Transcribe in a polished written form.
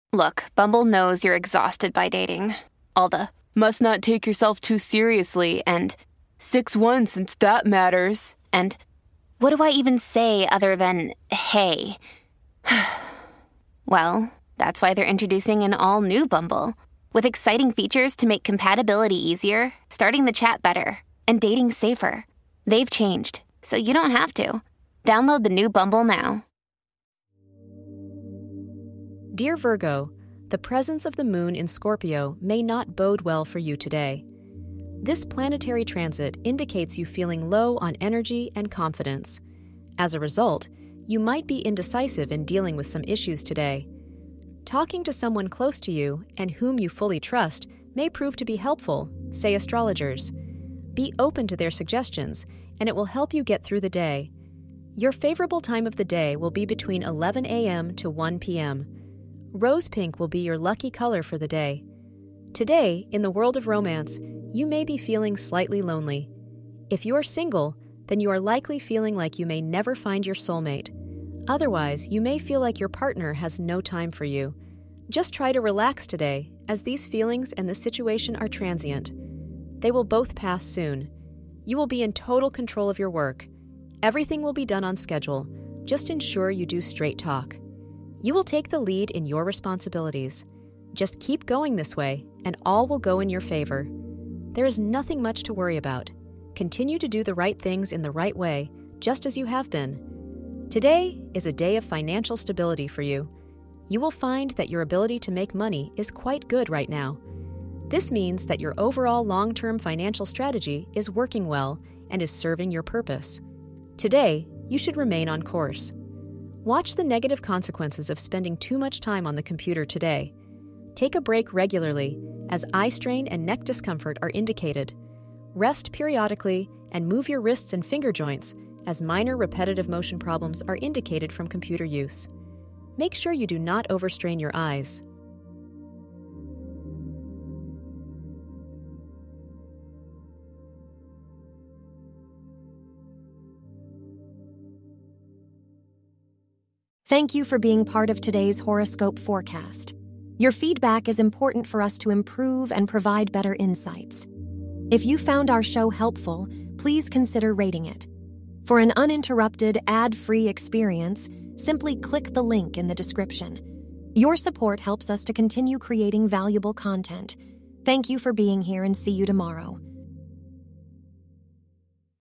Look, Bumble knows you're exhausted by dating. All the must not take yourself too seriously and 6'1" since that matters. And what do I even say other than hey? Well, that's why they're introducing an all-new Bumble with exciting features to make compatibility easier, starting the chat better, and dating safer. They've changed, so you don't have to. Download the new Bumble now. Dear Virgo, the presence of the moon in Scorpio may not bode well for you today. This planetary transit indicates you feeling low on energy and confidence. As a result, you might be indecisive in dealing with some issues today. Talking to someone close to you and whom you fully trust may prove to be helpful, say astrologers. Be open to their suggestions, and it will help you get through the day. Your favorable time of the day will be between 11 a.m. to 1 p.m. Rose pink will be your lucky color for the day. Today, in the world of romance, you may be feeling slightly lonely. If you are single, then you are likely feeling like you may never find your soulmate. Otherwise, you may feel like your partner has no time for you. Just try to relax today, as these feelings and the situation are transient. They will both pass soon. You will be in total control of your work. Everything will be done on schedule. Just ensure you do straight talk. You will take the lead in your responsibilities. Just keep going this way, and all will go in your favor. There is nothing much to worry about. Continue to do the right things in the right way, just as you have been. Today is a day of financial stability for you. You will find that your ability to make money is quite good right now. This means that your overall long-term financial strategy is working well and is serving your purpose. Today, you should remain on course. Watch the negative consequences of spending too much time on the computer today. Take a break regularly, as eye strain and neck discomfort are indicated. Rest periodically and move your wrists and finger joints, as minor repetitive motion problems are indicated from computer use. Make sure you do not overstrain your eyes. Thank you for being part of today's horoscope forecast. Your feedback is important for us to improve and provide better insights. If you found our show helpful, please consider rating it. For an uninterrupted, ad-free experience, simply click the link in the description. Your support helps us to continue creating valuable content. Thank you for being here and see you tomorrow.